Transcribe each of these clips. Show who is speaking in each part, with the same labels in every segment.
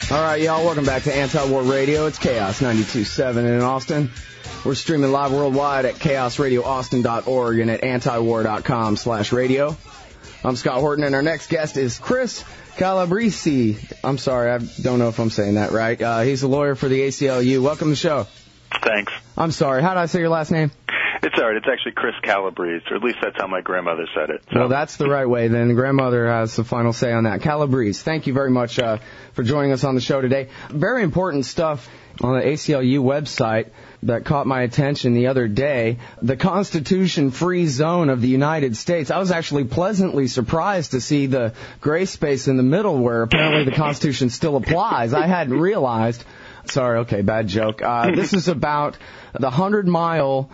Speaker 1: All right, y'all, welcome back to Anti-War Radio. It's Chaos 92.7 in Austin. We're streaming live worldwide at chaosradioaustin.org and at antiwar.com/radio. I'm Scott Horton, and our next guest is Chris Calabrese. I'm sorry, I don't know if I'm saying that right. He's a lawyer for the ACLU. Welcome to the show.
Speaker 2: Thanks.
Speaker 1: I'm sorry, how did I say your last name?
Speaker 2: It's all right. It's actually Chris Calabrese, or at least that's how my grandmother said it. So.
Speaker 1: Well, that's the right way. Then the grandmother has the final say on that. Calabrese, thank you very much for joining us on the show today. Very important stuff on the ACLU website that caught my attention the other day. The Constitution-free zone of the United States. I was actually pleasantly surprised to see the gray space in the middle where apparently the Constitution still applies. I hadn't realized. Sorry, okay, bad joke. This is about the 100-mile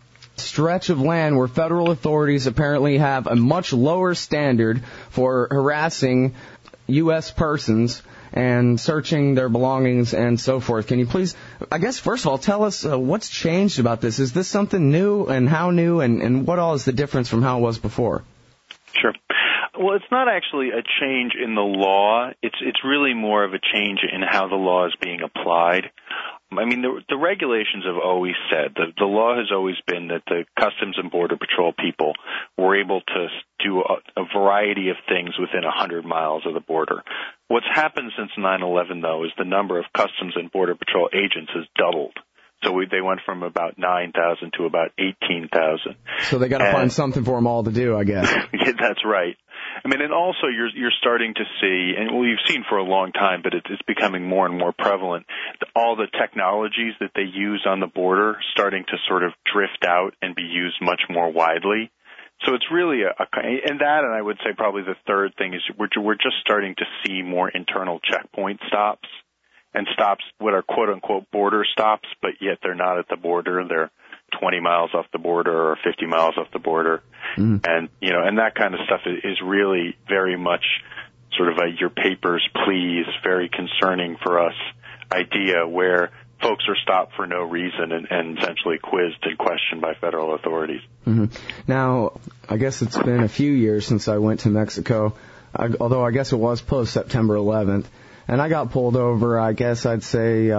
Speaker 1: stretch of land where federal authorities apparently have a much lower standard for harassing U.S. persons and searching their belongings and so forth. Can you please, I guess, first of all, tell us what's changed about this? Is this something new, and how new, and what all is the difference from how it was before?
Speaker 2: Sure. Well, it's not actually a change in the law. It's really more of a change in how the law is being applied. I mean, the regulations have always said that the law has always been that the Customs and Border Patrol people were able to do a variety of things within 100 miles of the border. What's happened since 9/11, though, is the number of Customs and Border Patrol agents has doubled. So they went from about 9,000 to about 18,000.
Speaker 1: So they got to find something for them all to do, I guess.
Speaker 2: Yeah, that's right. I mean, and also you're starting to see, and you've seen for a long time, but it's becoming more and more prevalent, all the technologies that they use on the border starting to sort of drift out and be used much more widely. So it's really and I would say probably the third thing is we're just starting to see more internal checkpoint stops. And stops, what are quote-unquote border stops, but yet they're not at the border. They're 20 miles off the border or 50 miles off the border. And, and that kind of stuff is really very much sort of a your papers, please, very concerning for us idea where folks are stopped for no reason and essentially quizzed and questioned by federal authorities.
Speaker 1: Mm-hmm. Now, I guess it's been a few years since I went to Mexico, although I guess it was post-September 11th. And I got pulled over, I guess I'd say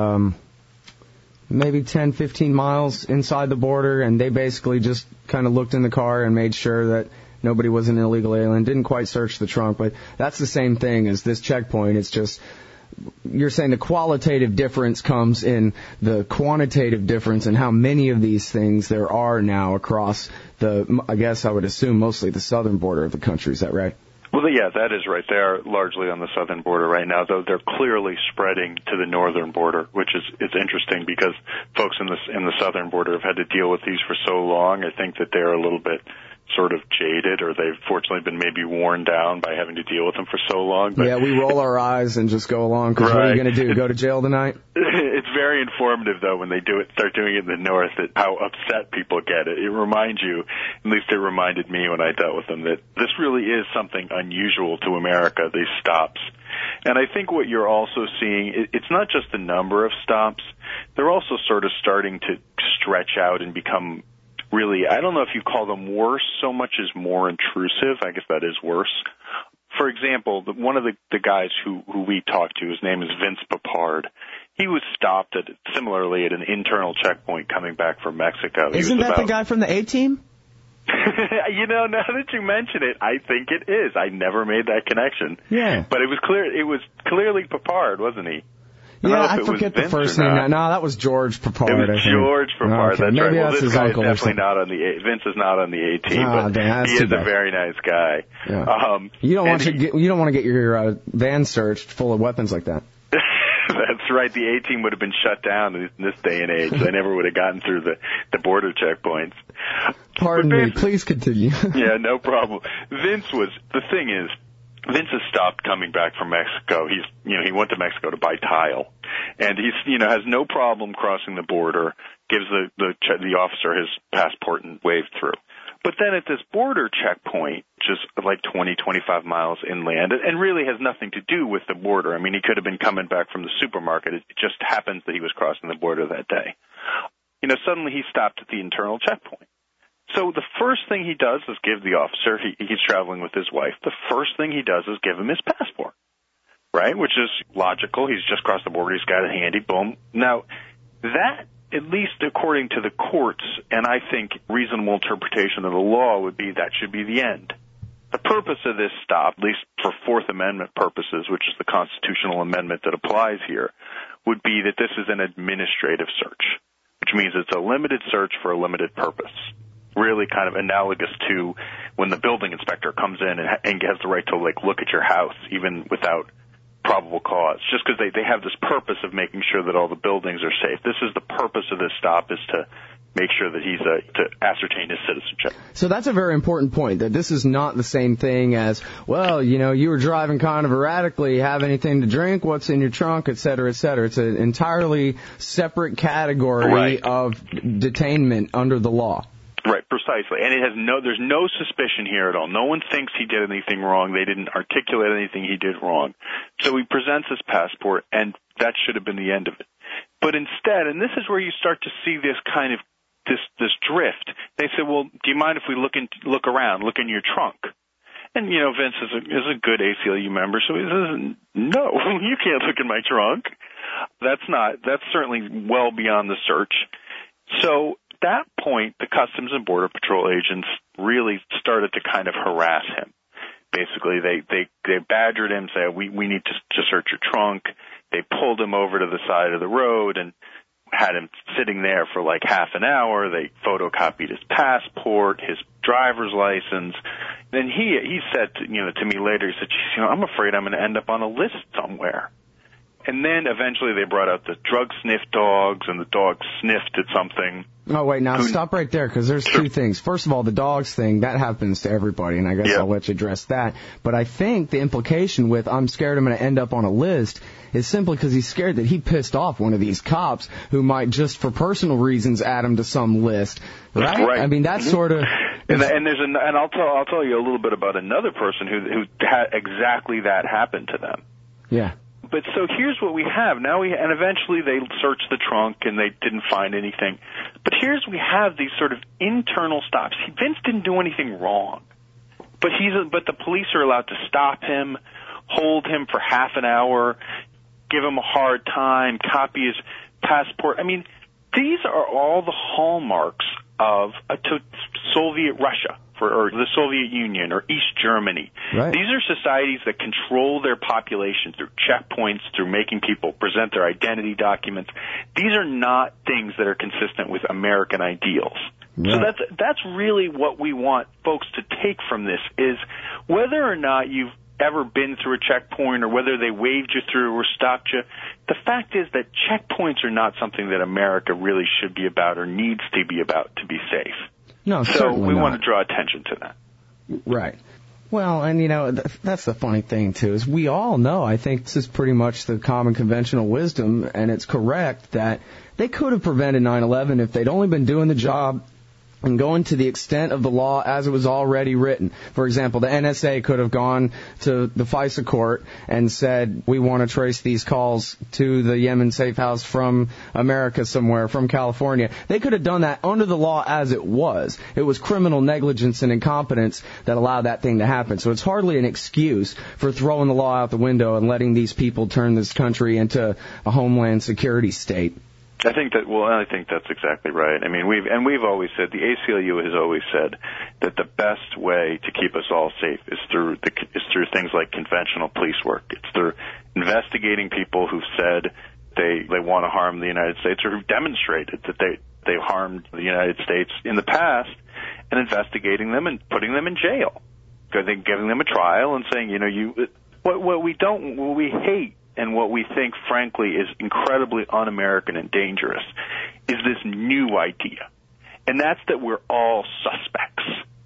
Speaker 1: maybe 10, 15 miles inside the border, and they basically just kind of looked in the car and made sure that nobody was an illegal alien. Didn't quite search the trunk, but that's the same thing as this checkpoint. It's just, you're saying the qualitative difference comes in the quantitative difference in how many of these things there are now across the, I guess I would assume, mostly the southern border of the country. Is that right?
Speaker 2: Well, yeah, that is right. They are largely on the southern border right now, though they're clearly spreading to the northern border, which is interesting because folks in the southern border have had to deal with these for so long. I think that they're a little bit sort of jaded, or they've fortunately been maybe worn down by having to deal with them for so long. But,
Speaker 1: yeah, we roll our eyes and just go along, because what are you going to do, go to jail tonight?
Speaker 2: It's very informative, though, when they start doing it in the north, that how upset people get. It reminds you, at least it reminded me when I dealt with them, that this really is something unusual to America, these stops. And I think what you're also seeing, it's not just the number of stops, they're also sort of starting to stretch out and become really, I don't know if you call them worse so much as more intrusive. I guess that is worse. For example, one of the guys who we talked to, his name is Vince Papard. He was stopped similarly at an internal checkpoint coming back from Mexico.
Speaker 1: Isn't that the guy from the A-Team?
Speaker 2: Now that you mention it, I think it is. I never made that connection.
Speaker 1: Yeah.
Speaker 2: But it was clearly Papard, wasn't he?
Speaker 1: Yeah, I forget the first name. No, that was George Papard.
Speaker 2: It was George Papard.
Speaker 1: Okay.
Speaker 2: That's
Speaker 1: Maybe
Speaker 2: right.
Speaker 1: That's
Speaker 2: this
Speaker 1: his
Speaker 2: guy
Speaker 1: uncle
Speaker 2: is definitely
Speaker 1: or
Speaker 2: not on the Vince is not on the A-Team, but he is a very nice guy.
Speaker 1: Yeah. You don't want to get your van searched full of weapons like that.
Speaker 2: That's right. The A-Team would have been shut down in this day and age. They never would have gotten through the border checkpoints.
Speaker 1: Pardon me. Please continue.
Speaker 2: Yeah, no problem. Vince has stopped coming back from Mexico. He went to Mexico to buy tile, and has no problem crossing the border. Gives the officer his passport and waved through. But then at this border checkpoint, just like 20, 25 miles inland, and really has nothing to do with the border. I mean, he could have been coming back from the supermarket. It just happens that he was crossing the border that day. Suddenly he stopped at the internal checkpoint. So the first thing he does is give the officer, he's traveling with his wife, the first thing he does is give him his passport. right? Which is logical. He's just crossed the border. He's got it handy. Boom. Now, that, at least according to the courts, and I think reasonable interpretation of the law would be that should be the end. The purpose of this stop, at least for Fourth Amendment purposes, which is the constitutional amendment that applies here, would be that this is an administrative search, which means it's a limited search for a limited purpose. Really kind of analogous to when the building inspector comes in and has the right to look at your house even without probable cause, just because they have this purpose of making sure that all the buildings are safe. This is the purpose of this stop, is to make sure that he's to ascertain his citizenship.
Speaker 1: So that's a very important point, that this is not the same thing as, well, you were driving kind of erratically, have anything to drink, what's in your trunk, et cetera, et cetera. It's an entirely separate category of detainment under the law.
Speaker 2: Right, precisely. And there's no suspicion here at all. No one thinks he did anything wrong. They didn't articulate anything he did wrong. So he presents his passport, and that should have been the end of it. But instead, and this is where you start to see this kind of this drift. They said, well, do you mind if we look around, look in your trunk? And, Vince is a good ACLU member, so he says, no, you can't look in my trunk. That's certainly well beyond the search. So at that point, the Customs and Border Patrol agents really started to kind of harass him. Basically, they badgered him, say, we need to search your trunk. They pulled him over to the side of the road and had him sitting there for like half an hour. They photocopied his passport, his driver's license. Then he said to me later, he said, I'm afraid I'm going to end up on a list somewhere. And then eventually they brought out the drug sniff dogs, and the dogs sniffed at something.
Speaker 1: Oh, wait, now stop right there, because there's two things. First of all, the dogs thing, that happens to everybody, and I guess I'll let you address that. But I think the implication with I'm scared I'm going to end up on a list is simply because he's scared that he pissed off one of these cops who might just for personal reasons add him to some list, right?
Speaker 2: Right.
Speaker 1: I mean, that's sort of...
Speaker 2: And I'll tell you a little bit about another person who had exactly that happen to them.
Speaker 1: Yeah.
Speaker 2: But so here's what we have now. And eventually they searched the trunk and they didn't find anything. But we have these sort of internal stops. Vince didn't do anything wrong, but the police are allowed to stop him, hold him for half an hour, give him a hard time, copy his passport. I mean, these are all the hallmarks of Soviet Russia. Or the Soviet Union or East Germany.
Speaker 1: Right.
Speaker 2: These are societies that control their population through checkpoints, through making people present their identity documents. These are not things that are consistent with American ideals. Right. So that's really what we want folks to take from this, is whether or not you've ever been through a checkpoint or whether they waved you through or stopped you, the fact is that checkpoints are not something that America really should be about or needs to be about to be safe.
Speaker 1: No,
Speaker 2: so we
Speaker 1: not.
Speaker 2: want to draw attention to that.
Speaker 1: Right. Well, and that's the funny thing too, is we all know, I think this is pretty much the common conventional wisdom, and it's correct, that they could have prevented 9/11 if they'd only been doing the job and going to the extent of the law as it was already written. For example, the NSA could have gone to the FISA court and said, we want to trace these calls to the Yemen safe house from America somewhere, from California. They could have done that under the law as it was. It was criminal negligence and incompetence that allowed that thing to happen. So it's hardly an excuse for throwing the law out the window and letting these people turn this country into a homeland security state.
Speaker 2: I think that's exactly right. I mean, we've always said, the ACLU has always said that the best way to keep us all safe is through things like conventional police work. It's through investigating people who've said they want to harm the United States, or who've demonstrated that they've harmed the United States in the past, and investigating them and putting them in jail, giving them a trial and saying, what we hate. And what we think, frankly, is incredibly un-American and dangerous is this new idea. And that's that we're all suspects.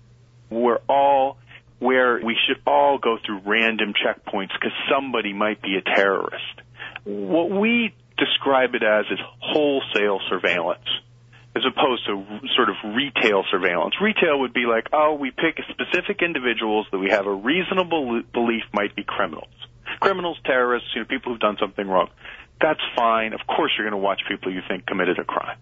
Speaker 2: We should all go through random checkpoints because somebody might be a terrorist. What we describe it as is wholesale surveillance, as opposed to sort of retail surveillance. Retail would be like, we pick specific individuals that we have a reasonable belief might be criminals. Criminals, terrorists, people who've done something wrong. That's fine. Of course you're going to watch people you think committed a crime.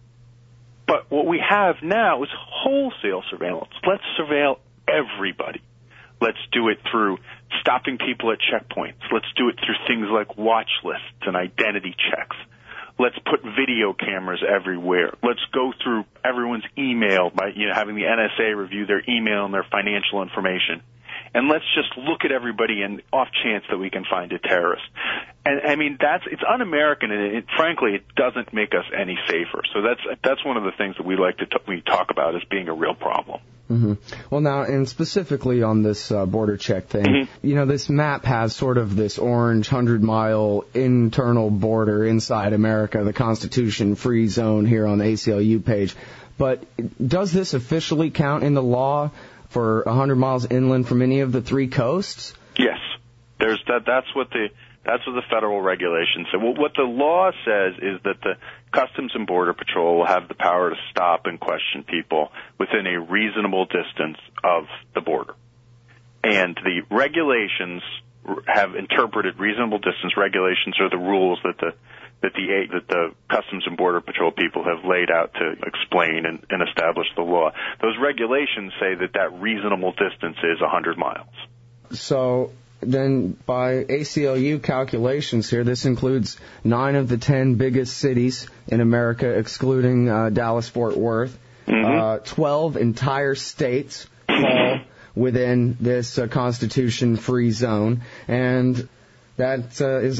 Speaker 2: But what we have now is wholesale surveillance. Let's surveil everybody. Let's do it through stopping people at checkpoints. Let's do it through things like watch lists and identity checks. Let's put video cameras everywhere. Let's go through everyone's email by having the NSA review their email and their financial information. And let's just look at everybody and off chance that we can find a terrorist. And I mean, it's un-American, and frankly, it doesn't make us any safer. So that's one of the things that we like to we talk about as being a real problem.
Speaker 1: Mm-hmm. Well, now, and specifically on this border check thing, this map has sort of this orange 100-mile internal border inside America, the Constitution-free zone here on the ACLU page. But does this officially count in the law for 100 miles inland from any of the three coasts?
Speaker 2: Yes. That's what the federal regulations say. Well, what the law says is that the Customs and Border Patrol will have the power to stop and question people within a reasonable distance of the border. And the regulations have interpreted reasonable distance regulations are the rules that the Customs and Border Patrol people have laid out to explain and establish the law. Those regulations say that reasonable distance is 100 miles.
Speaker 1: So then by ACLU calculations here, this includes 9 of the 10 biggest cities in America, excluding Dallas-Fort Worth. 12 entire states fall within this Constitution-free zone, and that is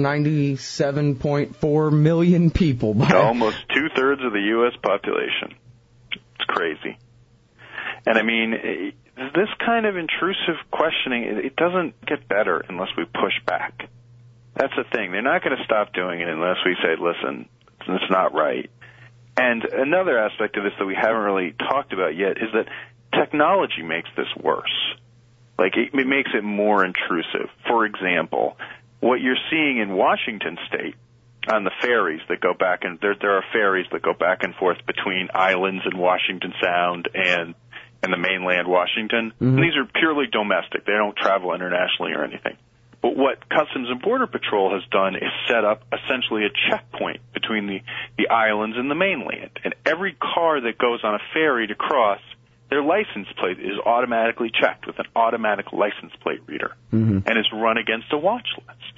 Speaker 1: 197.4 million people.
Speaker 2: Almost 2/3 of the U.S. population. It's crazy. And I mean, this kind of intrusive questioning, it doesn't get better unless we push back. That's the thing. They're not going to stop doing it unless we say, listen, it's not right. And another aspect of this that we haven't really talked about yet is that technology makes this worse. Like, it makes it more intrusive. For example, what you're seeing in Washington State on the ferries that go back, and there are ferries that go back and forth between islands in Washington Sound and the mainland Washington. Mm-hmm. And these are purely domestic. They don't travel internationally or anything. But what Customs and Border Patrol has done is set up essentially a checkpoint between the islands and the mainland. And every car that goes on a ferry to cross, their license plate is automatically checked with an automatic license plate reader, and is run against a watch list.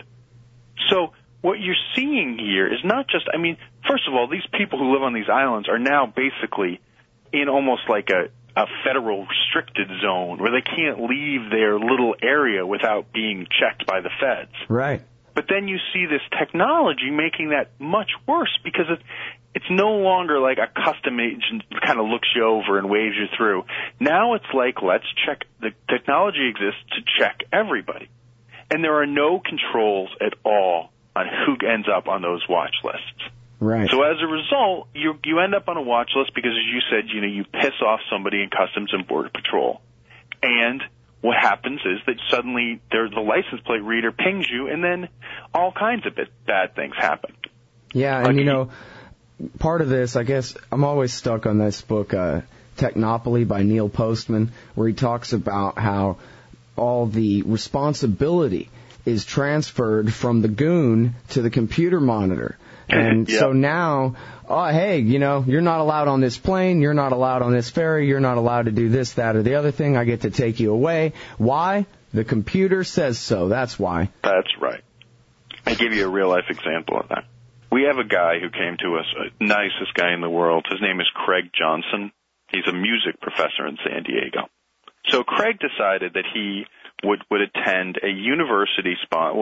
Speaker 2: So what you're seeing here is not just, I mean, first of all, these people who live on these islands are now basically in almost like a federal restricted zone where they can't leave their little area without being checked by the feds.
Speaker 1: Right.
Speaker 2: But then you see this technology making that much worse because it's no longer like a custom agent kind of looks you over and waves you through. Now it's like, let's check. The technology exists to check everybody. And there are no controls at all on who ends up on those watch lists.
Speaker 1: Right.
Speaker 2: So as a result, you end up on a watch list because, as you said, you piss off somebody in Customs and Border Patrol. And what happens is that suddenly the license plate reader pings you, and then all kinds of bad things happen.
Speaker 1: Yeah, and part of this, I guess, I'm always stuck on this book, Technopoly by Neil Postman, where he talks about how all the responsibility is transferred from the goon to the computer monitor. And so now, hey, you're not allowed on this plane, you're not allowed on this ferry, you're not allowed to do this, that, or the other thing. I get to take you away. Why? The computer says so. That's why.
Speaker 2: That's right. I'll give you a real-life example of that. We have a guy who came to us, nicest guy in the world. His name is Craig Johnson. He's a music professor in San Diego. So Craig decided that he would attend a university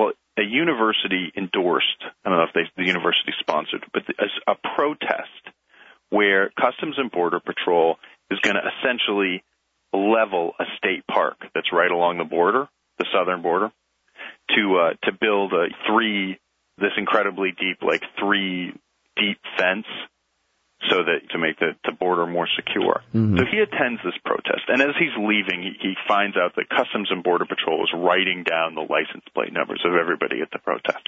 Speaker 2: a university endorsed, I don't know if the university sponsored, but a protest where Customs and Border Patrol is going to essentially level a state park that's right along the border, the southern border, to build this incredibly deep, like 3 deep fence so that to make the border more secure. Mm-hmm. So he attends this protest, and as he's leaving, he finds out that Customs and Border Patrol is writing down the license plate numbers of everybody at the protest.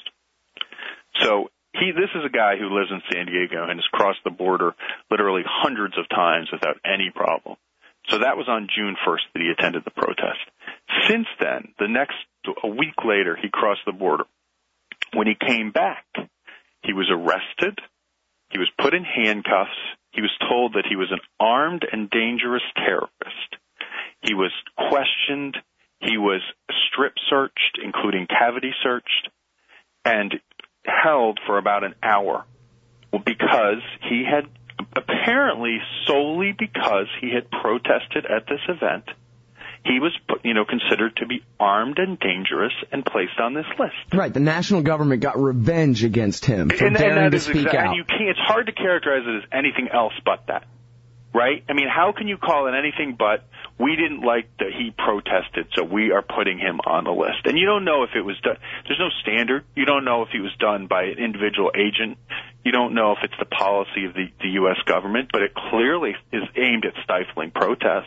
Speaker 2: So this is a guy who lives in San Diego and has crossed the border literally hundreds of times without any problem. So that was on June 1st that he attended the protest. Since then, a week later, he crossed the border. When he came back, he was arrested. He was put in handcuffs. He was told that he was an armed and dangerous terrorist. He was questioned. He was strip searched, including cavity searched, and held for about an hour. Well, because he had, apparently solely because he had protested at this event, he was, considered to be armed and dangerous and placed on this list.
Speaker 1: Right. The national government got revenge against him for daring to speak out.
Speaker 2: And it's hard to characterize it as anything else but that. Right? I mean, how can you call it anything but we didn't like that he protested, so we are putting him on the list? And you don't know if it was done. There's no standard. You don't know if he was done by an individual agent. You don't know if it's the policy of the U.S. government, but it clearly is aimed at stifling protest.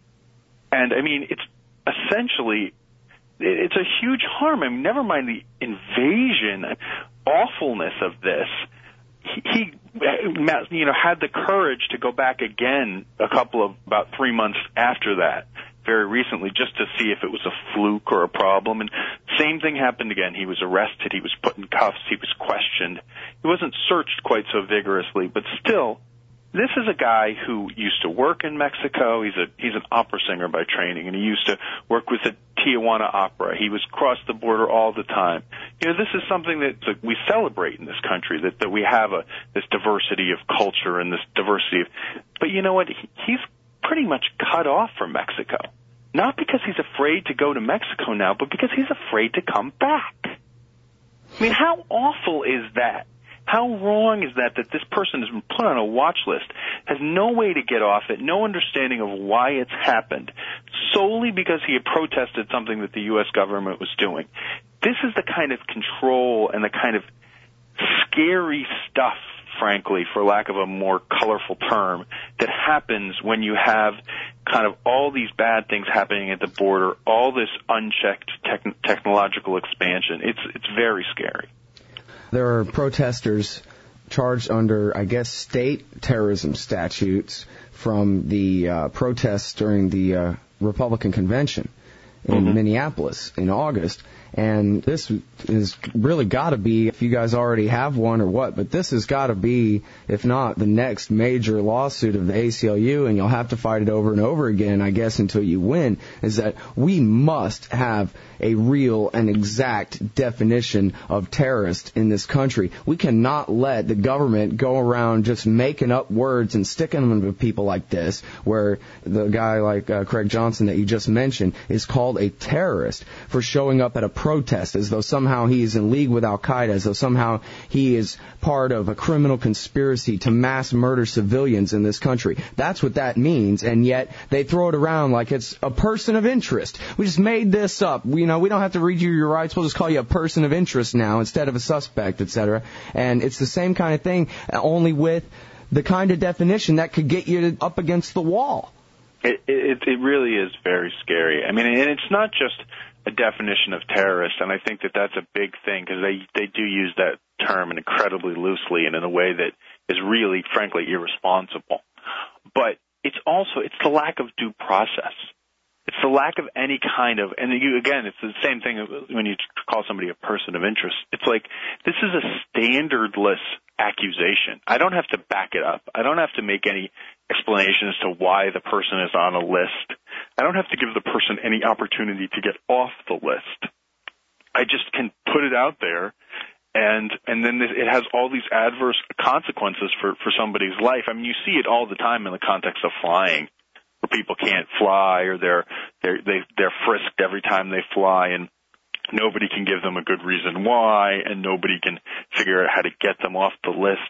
Speaker 2: And, I mean, it's essentially, it's a huge harm. I mean, never mind the invasion, awfulness of this. He had the courage to go back again about 3 months after that, very recently, just to see if it was a fluke or a problem. And same thing happened again. He was arrested. He was put in cuffs. He was questioned. He wasn't searched quite so vigorously, but still, this is a guy who used to work in Mexico. He's an opera singer by training, and he used to work with the Tijuana Opera. He was across the border all the time. This is something that we celebrate in this country, that we have this diversity of culture and this diversity of. But you know what? He's pretty much cut off from Mexico. Not because he's afraid to go to Mexico now, but because he's afraid to come back. I mean, how awful is that? How wrong is that this person has been put on a watch list, has no way to get off it, no understanding of why it's happened, solely because he had protested something that the U.S. government was doing? This is the kind of control and the kind of scary stuff, frankly, for lack of a more colorful term, that happens when you have kind of all these bad things happening at the border, all this unchecked technological expansion. It's very scary.
Speaker 1: There are protesters charged under, I guess, state terrorism statutes from the protests during the Republican convention in Minneapolis in August. And this is really got to be, if you guys already have one or what, but this has got to be, if not the next major lawsuit of the ACLU, and you'll have to fight it over and over again, I guess, until you win, is that we must have a real and exact definition of terrorist in this country. We cannot let the government go around just making up words and sticking them to people like this, where the guy like Craig Johnson that you just mentioned is called a terrorist for showing up at a protest as though somehow he is in league with Al-Qaeda, as though somehow he is part of a criminal conspiracy to mass murder civilians in this country. That's what that means, and yet they throw it around like it's a person of interest. We just made this up. We don't have to read you your rights. We'll just call you a person of interest now instead of a suspect, etc. And it's the same kind of thing, only with the kind of definition that could get you up against the wall.
Speaker 2: It really is very scary. I mean, and it's not just a definition of terrorist, and I think that that's a big thing, because they do use that term incredibly loosely and in a way that is really, frankly, irresponsible. But it's the lack of due process. It's the lack of any kind of, and again, it's the same thing when you call somebody a person of interest. It's like, this is a standardless accusation. I don't have to back it up. I don't have to make any explanation as to why the person is on a list. I don't have to give the person any opportunity to get off the list. I just can put it out there, and then it has all these adverse consequences for somebody's life. I mean, you see it all the time in the context of flying, where people can't fly, or they're frisked every time they fly, and nobody can give them a good reason why, and nobody can figure out how to get them off the list.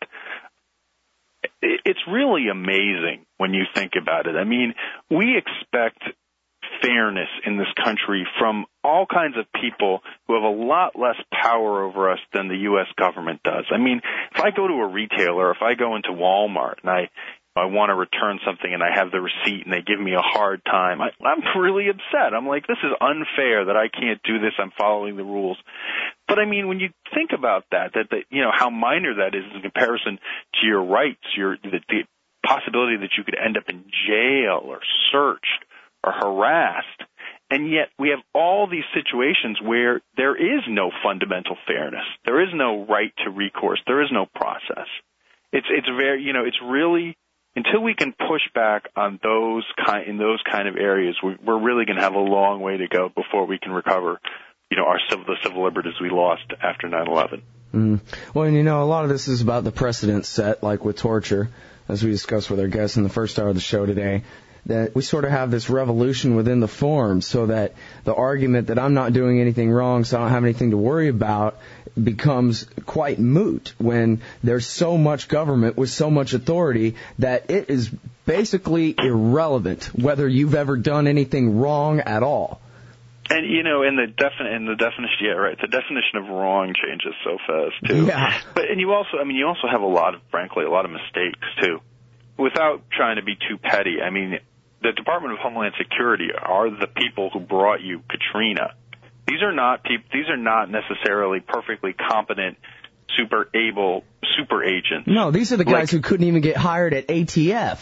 Speaker 2: It's really amazing when you think about it. I mean, we expect fairness in this country from all kinds of people who have a lot less power over us than the U.S. government does. I mean, if I go to a retailer, if I go into Walmart and I want to return something and I have the receipt and they give me a hard time, I'm really upset. I'm like, this is unfair that I can't do this. I'm following the rules. But I mean, when you think about that how minor that is in comparison to your rights, the possibility that you could end up in jail or searched or harassed, and yet we have all these situations where there is no fundamental fairness. There is no right to recourse. There is no process. It's very, it's really until we can push back on those kind of areas, we're really going to have a long way to go before we can recover, the civil liberties we lost after 9/11.
Speaker 1: Well, and a lot of this is about the precedent set, like with torture, as we discussed with our guests in the first hour of the show today, that we sort of have this revolution within the form, so that the argument that I'm not doing anything wrong, so I don't have anything to worry about, becomes quite moot when there's so much government with so much authority that it is basically irrelevant whether you've ever done anything wrong at all.
Speaker 2: And in the definition, yeah, right. The definition of wrong changes so fast too.
Speaker 1: Yeah.
Speaker 2: But you also have a lot of mistakes too. Without trying to be too petty, the Department of Homeland Security are the people who brought you Katrina. These are not necessarily perfectly competent, super able super agents.
Speaker 1: No, these are the guys who couldn't even get hired at ATF.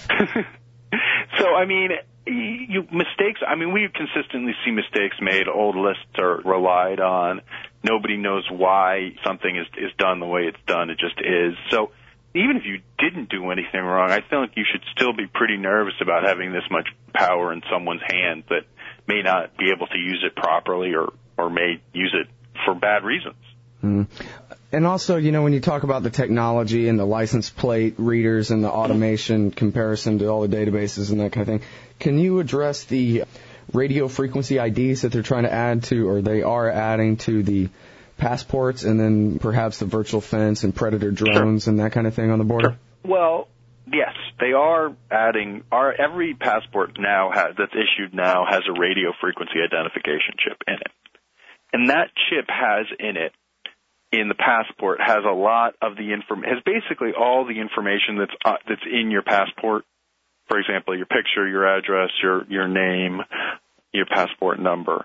Speaker 2: So mistakes. We consistently see mistakes made. Old lists are relied on. Nobody knows why something is done the way it's done. It just is. So even if you didn't do anything wrong, I feel like you should still be pretty nervous about having this much power in someone's hands that may not be able to use it properly or may use it for bad reasons.
Speaker 1: And also, when you talk about the technology and the license plate readers and the automation comparison to all the databases and that kind of thing, can you address the radio frequency IDs that they're trying to add to, or they are adding to the passports, and then perhaps the virtual fence and predator drones and that kind of thing on the border?
Speaker 2: Well, yes, they are adding. Every passport that's issued now has a radio frequency identification chip in it, and that chip has in it, in the passport, has a lot of the has basically all the information that's in your passport. For example, your picture, your address, your name, your passport number.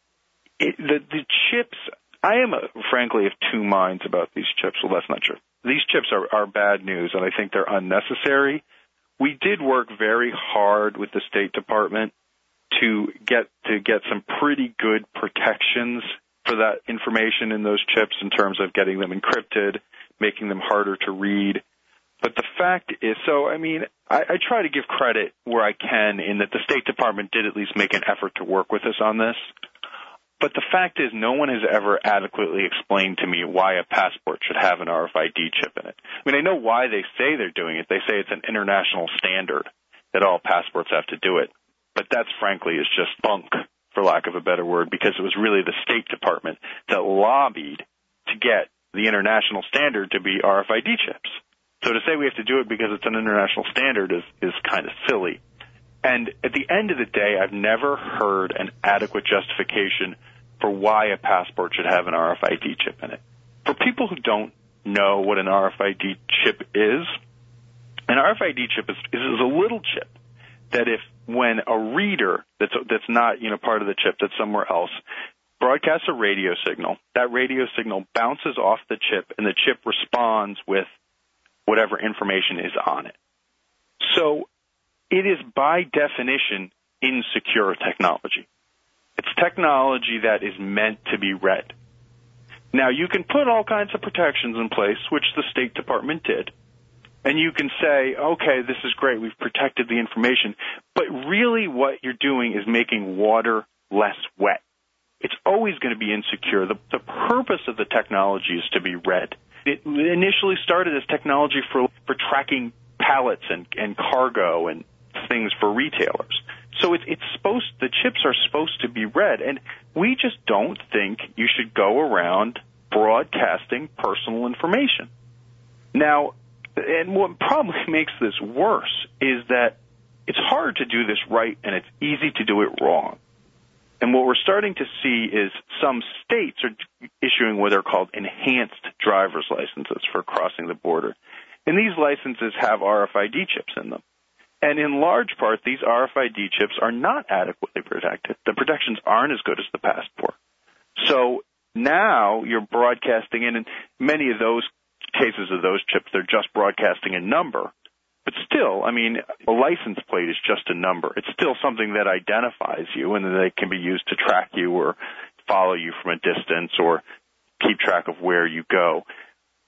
Speaker 2: The chips. I am, frankly, of two minds about these chips. Well, that's not true. These chips are bad news, and I think they're unnecessary. We did work very hard with the State Department to get some pretty good protections for that information in those chips in terms of getting them encrypted, making them harder to read. But the fact is, I try to give credit where I can in that the State Department did at least make an effort to work with us on this. But the fact is, no one has ever adequately explained to me why a passport should have an RFID chip in it. I know why they say they're doing it. They say it's an international standard that all passports have to do it. But that's, frankly, is just bunk, for lack of a better word, because it was really the State Department that lobbied to get the international standard to be RFID chips. So to say we have to do it because it's an international standard is kind of silly. And at the end of the day, I've never heard an adequate justification for why a passport should have an RFID chip in it. For people who don't know what an RFID chip is, an RFID chip is a little chip that when a reader that's not part of the chip, that's somewhere else, broadcasts a radio signal, that radio signal bounces off the chip, and the chip responds with whatever information is on it. So it is by definition insecure technology. It's technology that is meant to be read. Now, you can put all kinds of protections in place, which the State Department did, and you can say, okay, this is great, we've protected the information, but really what you're doing is making water less wet. It's always going to be insecure. The purpose of the technology is to be read. It initially started as technology for tracking pallets and cargo and things for retailers. So the chips are supposed to be read, and we just don't think you should go around broadcasting personal information. Now, and what probably makes this worse is that it's hard to do this right and it's easy to do it wrong. And what we're starting to see is some states are issuing what are called enhanced driver's licenses for crossing the border. And these licenses have RFID chips in them. And in large part, these RFID chips are not adequately protected. The protections aren't as good as the passport. So now you're broadcasting in many of those cases of those chips, they're just broadcasting a number. But still, a license plate is just a number. It's still something that identifies you and that can be used to track you or follow you from a distance or keep track of where you go.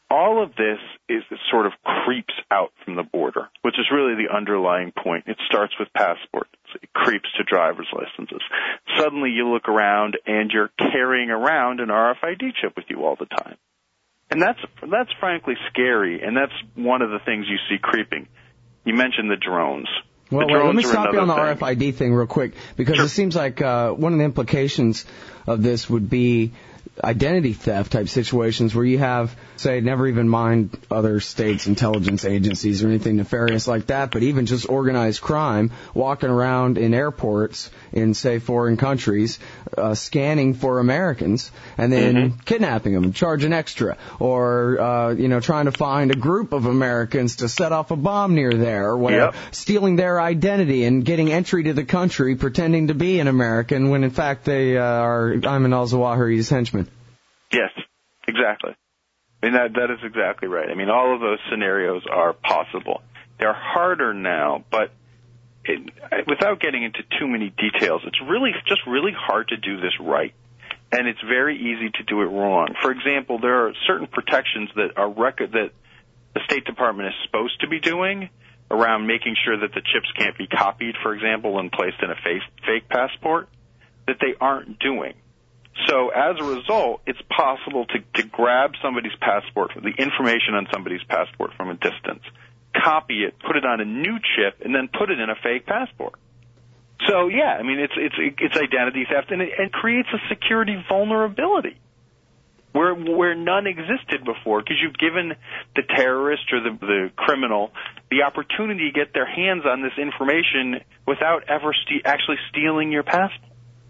Speaker 2: all of this is it sort of creeps out from the border, which is really the underlying point. It starts with passports. It creeps to driver's licenses. Suddenly you look around and you're carrying around an RFID chip with you all the time. And that's frankly scary, and that's one of the things you see creeping. You mentioned the drones.
Speaker 1: Well, let me stop you on the RFID thing real quick, because
Speaker 2: Sure.
Speaker 1: It seems like one of the implications of this would be identity theft type situations where you have, say, never even mind other states' intelligence agencies or anything nefarious like that, but even just organized crime walking around in airports in, say, foreign countries, scanning for Americans and then kidnapping them, charging extra, or, trying to find a group of Americans to set off a bomb near there or whatever, stealing their identity and getting entry to the country pretending to be an American when in fact they are Ayman al-Zawahiri's henchmen.
Speaker 2: Yes, exactly. I mean, that is exactly right. I mean, all of those scenarios are possible. They're harder now, but without getting into too many details, it's really hard to do this right. And it's very easy to do it wrong. For example, there are certain protections that that the State Department is supposed to be doing around making sure that the chips can't be copied, for example, and placed in a fake passport, that they aren't doing. So as a result, it's possible to grab somebody's passport, the information on somebody's passport from a distance, copy it, put it on a new chip, and then put it in a fake passport. So, yeah, I mean, it's identity theft, and it creates a security vulnerability where none existed before, because you've given the terrorist or the criminal the opportunity to get their hands on this information without ever actually stealing your passport.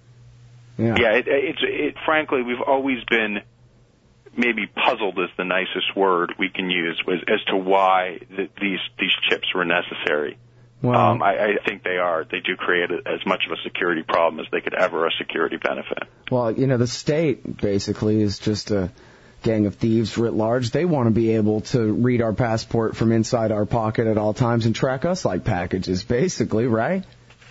Speaker 2: Yeah, frankly, we've always been maybe puzzled is the nicest word we can use as to why these chips were necessary. Well, I think they are. They do create as much of a security problem as they could ever a security benefit.
Speaker 1: Well, the state basically is just a gang of thieves writ large. They want to be able to read our passport from inside our pocket at all times and track us like packages, basically, right?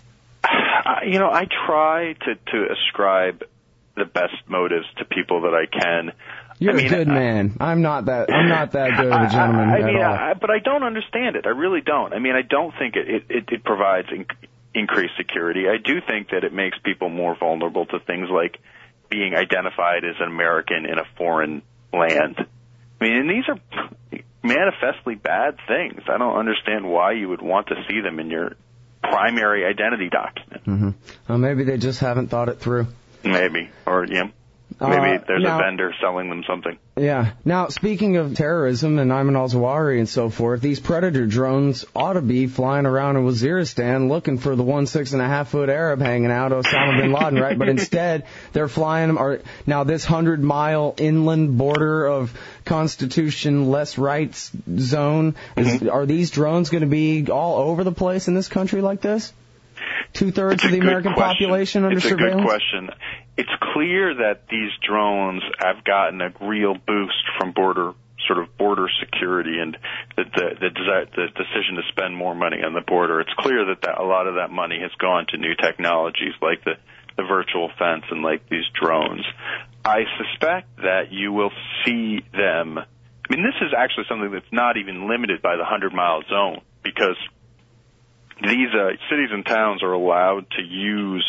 Speaker 2: I try to ascribe the best motives to people that I can.
Speaker 1: You're a good man. I'm not that good of a gentleman at all.
Speaker 2: But I don't understand it. I really don't. I mean, I don't think it provides increased security. I do think that it makes people more vulnerable to things like being identified as an American in a foreign land. I mean, and these are manifestly bad things. I don't understand why you would want to see them in your primary identity document.
Speaker 1: Mm-hmm. Well, maybe they just haven't thought it through.
Speaker 2: Maybe. Or, maybe there's a vendor selling them something.
Speaker 1: Yeah. Now, speaking of terrorism and Ayman al-Zawahiri and so forth, these Predator drones ought to be flying around in Waziristan looking for the 6.5-foot Arab hanging out, Osama bin Laden, right? But instead, they're flying them. Now, this 100-mile inland border of Constitution-less rights zone, are these drones going to be all over the place in this country like this? 2/3 of the American population under surveillance?
Speaker 2: It's a good question. It's clear that these drones have gotten a real boost from border security and the decision to spend more money on the border. It's clear that a lot of that money has gone to new technologies like the virtual fence and like these drones. I suspect that you will see them. I mean, this is actually something that's not even limited by the 100-mile zone, because these cities and towns are allowed to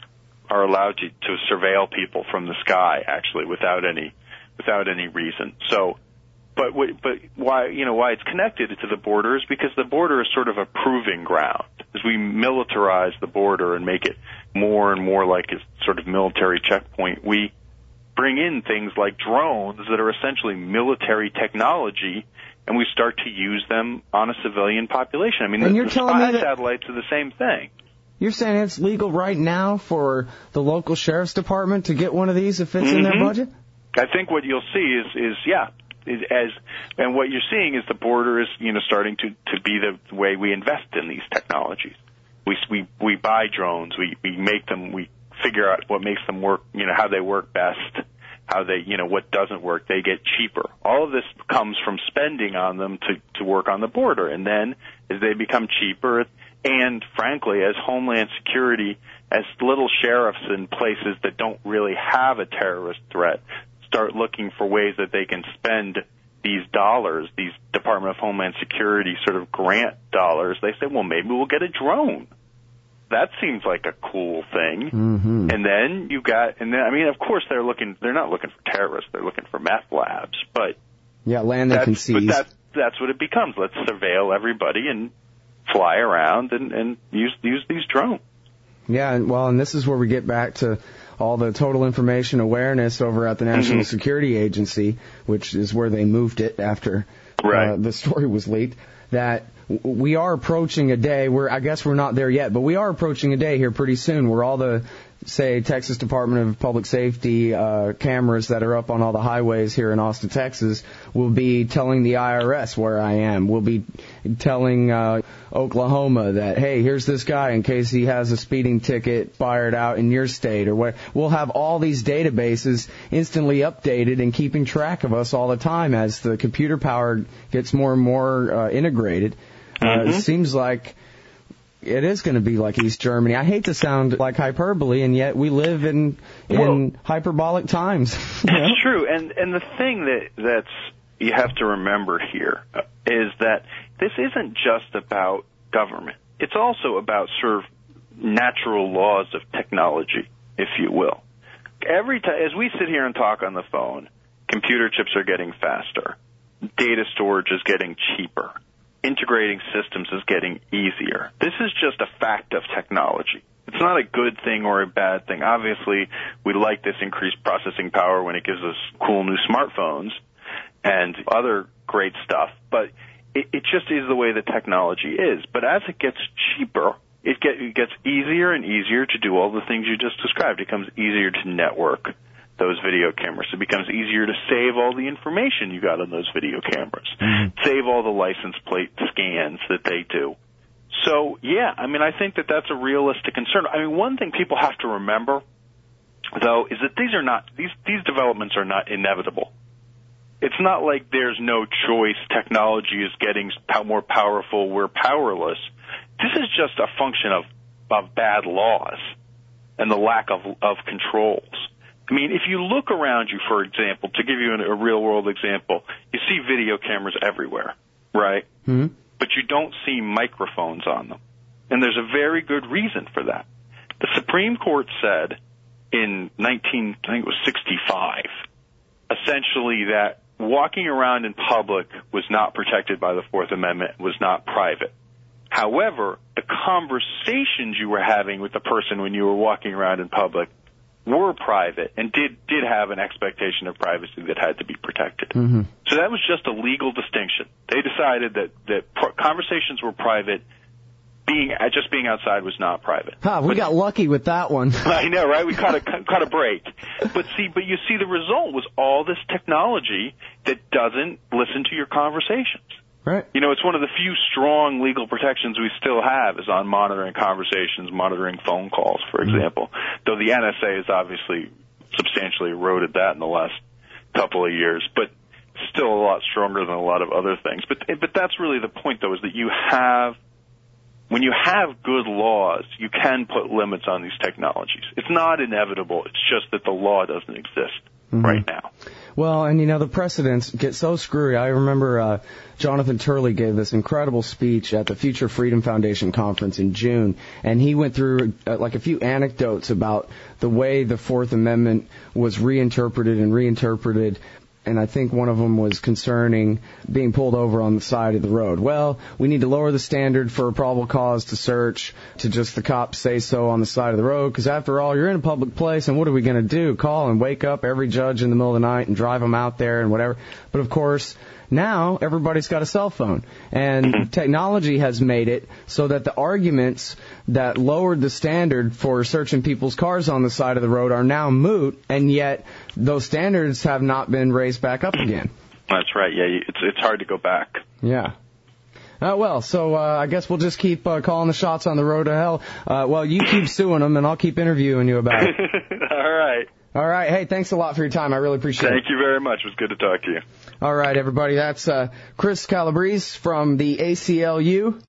Speaker 2: surveil people from the sky, actually, without any reason. So, but why it's connected to the border is because the border is sort of a proving ground. As we militarize the border and make it more and more like a sort of military checkpoint, we bring in things like drones that are essentially military technology, and we start to use them on a civilian population. I mean, the spy satellites are the same thing.
Speaker 1: You're saying it's legal right now for the local sheriff's department to get one of these if it's in their budget?
Speaker 2: I think what you'll see and what you're seeing is the border is starting to be the way we invest in these technologies. We buy drones, we make them, we figure out what makes them work, how they work best, how they, what doesn't work, they get cheaper. All of this comes from spending on them to work on the border. And then as they become cheaper, and frankly, as Homeland Security, as little sheriffs in places that don't really have a terrorist threat start looking for ways that they can spend these dollars, these Department of Homeland Security sort of grant dollars, they say, well, maybe we'll get a drone. That seems like a cool thing.
Speaker 1: Mm-hmm.
Speaker 2: And then I mean, of course they're not looking for terrorists, they're looking for meth labs, but
Speaker 1: yeah, land they can seize.
Speaker 2: But that's what it becomes. Let's surveil everybody and fly around and use these drones.
Speaker 1: Yeah, and this is where we get back to all the total information awareness over at the National Security Agency, which is where they moved it after the story was leaked, that we are approaching a day where, I guess we're not there yet, but we are approaching a day here pretty soon where all the, say, Texas Department of Public Safety cameras that are up on all the highways here in Austin, Texas, will be telling the IRS where I am. We'll be telling Oklahoma that, hey, here's this guy in case he has a speeding ticket fired out in your state, or what. We'll have all these databases instantly updated and keeping track of us all the time as the computer power gets more and more integrated. It seems like it is going to be like East Germany. I hate to sound like hyperbole, and yet we live in hyperbolic times.
Speaker 2: It's true, and the thing that's you have to remember here is that this isn't just about government. It's also about sort of natural laws of technology, if you will. Every time, as we sit here and talk on the phone, computer chips are getting faster, data storage is getting cheaper. Integrating systems is getting easier. This is just a fact of technology. It's not a good thing or a bad thing. Obviously, we like this increased processing power when it gives us cool new smartphones and other great stuff, but it just is the way the technology is. But as it gets cheaper, it gets easier and easier to do all the things you just described. It becomes easier to network those video cameras. It becomes easier to save all the information you got on those video cameras, save all the license plate scans that they do. So, yeah, I mean, I think that that's a realistic concern. I mean, one thing people have to remember, though, is that these developments are not inevitable. It's not like there's no choice, technology is getting more powerful, we're powerless. This is just a function of bad laws and the lack of controls. I mean, if you look around you, for example, to give you a real-world example, you see video cameras everywhere, right? Mm-hmm. But you don't see microphones on them. And there's a very good reason for that. The Supreme Court said in 1965, essentially that walking around in public was not protected by the Fourth Amendment, was not private. However, the conversations you were having with the person when you were walking around in public were private and did have an expectation of privacy that had to be protected. Mm-hmm. So that was just a legal distinction. They decided that conversations were private. Being outside was not private.
Speaker 1: We got lucky with that one.
Speaker 2: I know, right? We caught a break. But you see, the result was all this technology that doesn't listen to your conversations.
Speaker 1: Right.
Speaker 2: You know, it's one of the few strong legal protections we still have is on monitoring conversations, monitoring phone calls, for example. Though the NSA has obviously substantially eroded that in the last couple of years, but still a lot stronger than a lot of other things. But that's really the point, though, is that when you have good laws, you can put limits on these technologies. It's not inevitable. It's just that the law doesn't exist right now.
Speaker 1: Well, and the precedents get so screwy. I remember Jonathan Turley gave this incredible speech at the Future Freedom Foundation conference in June, and he went through like a few anecdotes about the way the Fourth Amendment was reinterpreted, and I think one of them was concerning being pulled over on the side of the road. Well, we need to lower the standard for a probable cause to search to just the cops say so on the side of the road, because after all, you're in a public place, and what are we going to do? Call and wake up every judge in the middle of the night and drive them out there and whatever. But of course, now everybody's got a cell phone, and technology has made it so that the arguments that lowered the standard for searching people's cars on the side of the road are now moot, and yet those standards have not been raised back up again.
Speaker 2: That's right. Yeah, it's hard to go back.
Speaker 1: Yeah. So I guess we'll just keep calling the shots on the road to hell. Well, you keep suing them, and I'll keep interviewing you about it. All right. Hey, thanks a lot for your time. I really appreciate it.
Speaker 2: Thank you very much. It was good to talk to you.
Speaker 1: All right, everybody. That's Chris Calabrese from the ACLU.